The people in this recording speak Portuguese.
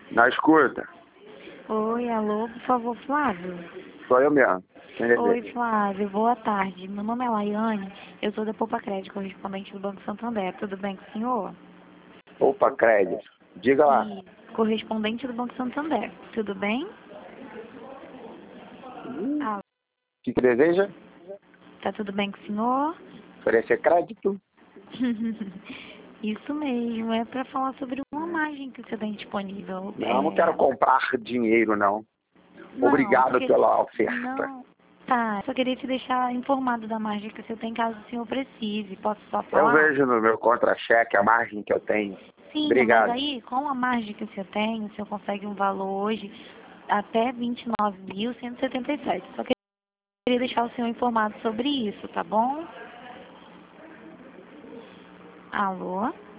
Na escuta. Oi, alô, por favor, Flávio. Sou eu mesmo. Oi, Flávio, boa tarde. Meu nome é Laiane, eu sou da Poupa Crédito, correspondente do Banco Santander. Tudo bem com o senhor? Opa, crédito. Diga lá. E correspondente do Banco Santander. Tudo bem? Ah, O que deseja? tá tudo bem com o senhor? Oferecer crédito? Isso mesmo, é para falar sobre uma margem que você tem disponível. Não, não quero comprar dinheiro, não. Obrigado pela oferta. Não, tá. Só queria te deixar informado da margem que você tem caso o senhor precise. Posso só falar? Eu vejo no meu contra-cheque a margem que eu tenho. Sim, Obrigado. mas aí, com a margem que você tem, o senhor consegue um valor hoje até 29.177. Só queria deixar o senhor informado sobre isso, tá bom? Alô?